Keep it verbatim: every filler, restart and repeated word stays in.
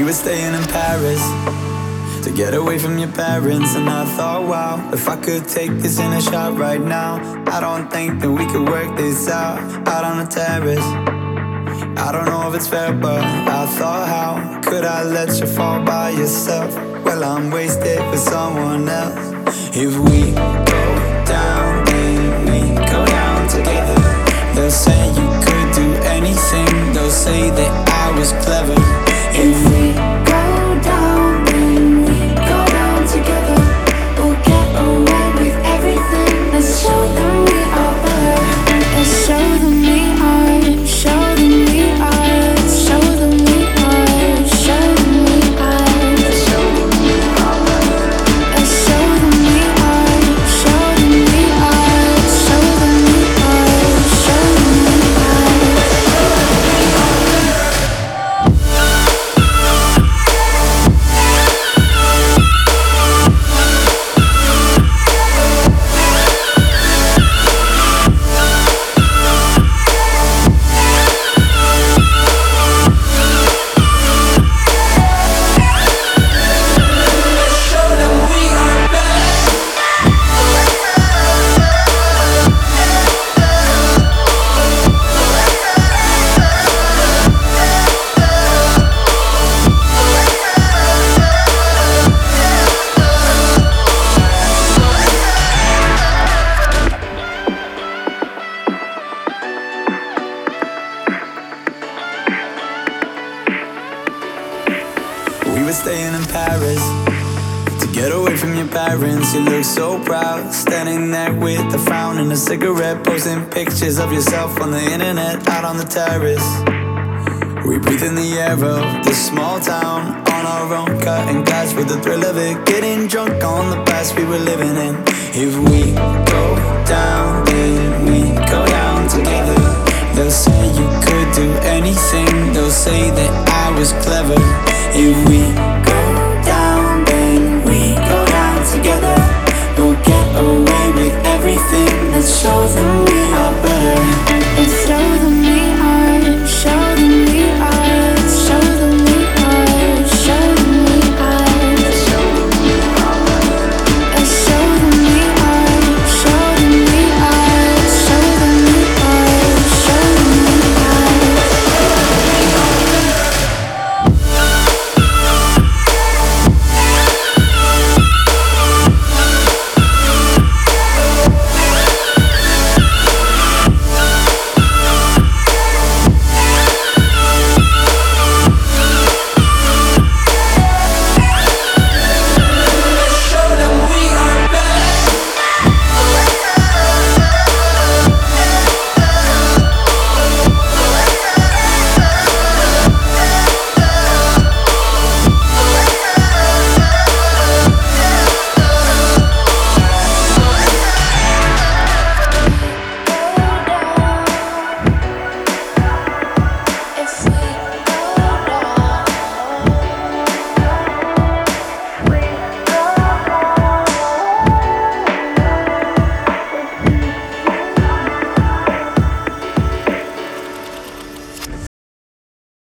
were staying in Paris to get away from your parents, and I thought, wow, if I could take this in a shot right now, I don't think that we could work this out out on the terrace. I don't know if it's fair, but I thought, how could I let you fall by yourself? Well, I'm wasted for someone else. If we go down, then we go down together. They'll say you could do anything, they'll say that I was clever. If we go down, then we go down together. We'll get away with everything. Let's show them we are better. Let's show them we are. Show them we are. Show them we are. Show them we are. Let's show them we are. Let's show them we are. Show them we are. Show them we are. Show them we are. We were staying in Paris to get away from your parents. You look so proud, standing there with a frown and a cigarette, posting pictures of yourself on the internet, out on the terrace. We breathe in the air of this small town, on our own, cutting glass with the thrill of it, getting drunk on the past we were living in. If we go down, then we go down together. They'll say you could do anything, they'll say that I was clever. If we